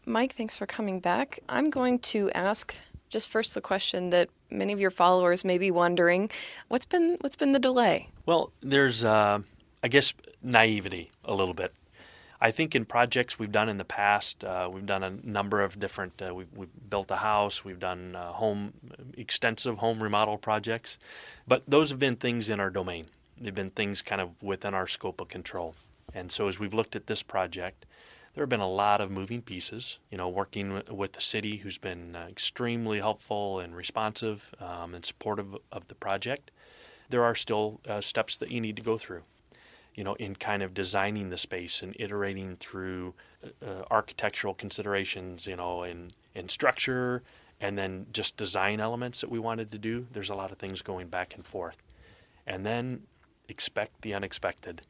Mike, thanks for coming back. I'm going to ask just first the question that many of your followers may be wondering, what's been the delay? Well, there's, I guess, naivety a little bit. I think in projects we've done in the past, we've done a number of different. We've built a house, we've done extensive home remodel projects, but those have been things in our domain. They've been things kind of within our scope of control. And so as we've looked at this project, there have been a lot of moving pieces. Working with the city, who's been extremely helpful and responsive and supportive of the project. There are still steps that you need to go through. In kind of designing the space and iterating through architectural considerations, in structure, and then just design elements that we wanted to do. There's a lot of things going back and forth. And then expect the unexpected.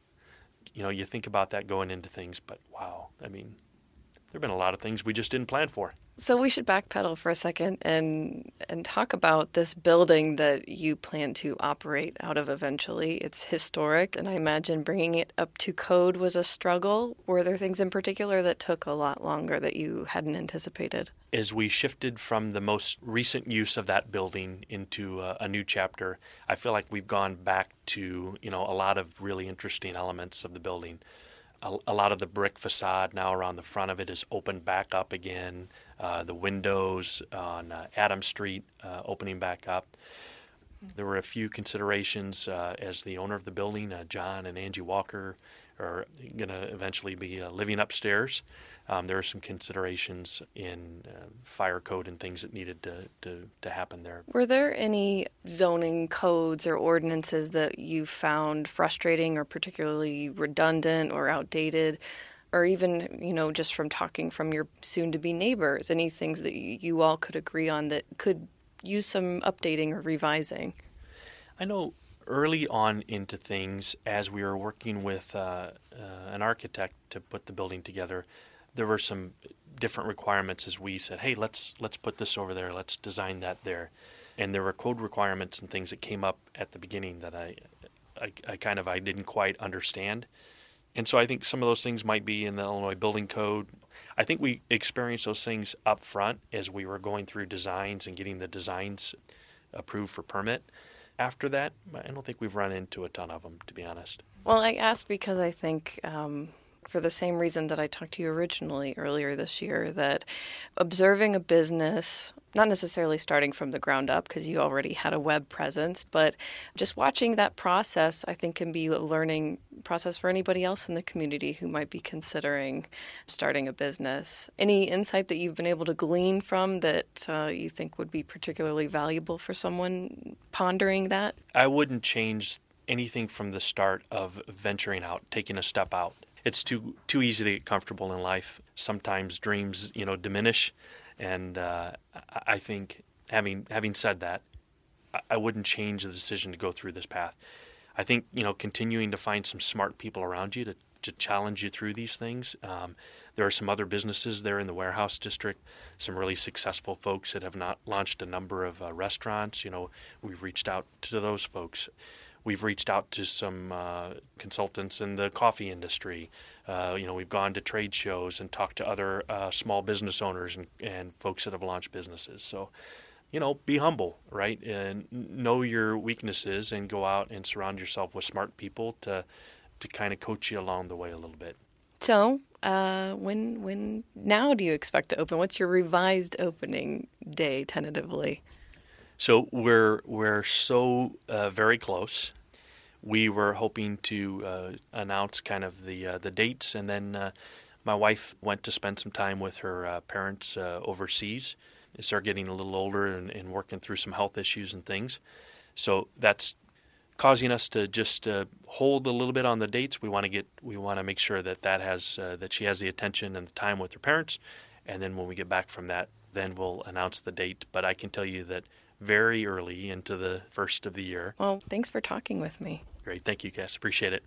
You think about that going into things, but wow, there have been a lot of things we just didn't plan for. So we should backpedal for a second and talk about this building that you plan to operate out of eventually. It's historic, and I imagine bringing it up to code was a struggle. Were there things in particular that took a lot longer that you hadn't anticipated? As we shifted from the most recent use of that building into a new chapter, I feel like we've gone back to, a lot of really interesting elements of the building. A lot of the brick facade now around the front of it is opened back up again. The windows on Adams Street opening back up. There were a few considerations as the owner of the building, John and Angie Walker, are going to eventually be living upstairs. There are some considerations in fire code and things that needed to happen there. Were there any zoning codes or ordinances that you found frustrating or particularly redundant or outdated? Or even, just from talking from your soon-to-be neighbors, any things that you all could agree on that could use some updating or revising? I know early on into things, as we were working with an architect to put the building together, there were some different requirements as we said, hey, let's put this over there, let's design that there. And there were code requirements and things that came up at the beginning that I didn't quite understand. And so I think some of those things might be in the Illinois Building Code. I think we experienced those things up front as we were going through designs and getting the designs approved for permit. After that, I don't think we've run into a ton of them, to be honest. Well, I asked because I think for the same reason that I talked to you originally earlier this year, that observing a business, not necessarily starting from the ground up because you already had a web presence, but just watching that process, I think can be a learning process for anybody else in the community who might be considering starting a business. Any insight that you've been able to glean from that you think would be particularly valuable for someone pondering that? I wouldn't change anything from the start of venturing out, taking a step out. It's too easy to get comfortable in life. Sometimes dreams, diminish. And I think, having said that, I wouldn't change the decision to go through this path. I think, continuing to find some smart people around you to challenge you through these things. There are some other businesses there in the warehouse district, some really successful folks that have not launched a number of restaurants. We've reached out to those folks. We've reached out to some consultants in the coffee industry. We've gone to trade shows and talked to other small business owners and folks that have launched businesses. So, be humble, right? And know your weaknesses and go out and surround yourself with smart people to kind of coach you along the way a little bit. So, when now do you expect to open? What's your revised opening day tentatively? So we're so very close. We were hoping to announce kind of the dates, and then my wife went to spend some time with her parents overseas. They started getting a little older and working through some health issues and things. So that's causing us to just hold a little bit on the dates. We want to make sure that she has the attention and the time with her parents, and then when we get back from that, then we'll announce the date. But I can tell you that very early into the first of the year. Well, thanks for talking with me. Great. Thank you, Cass. Appreciate it.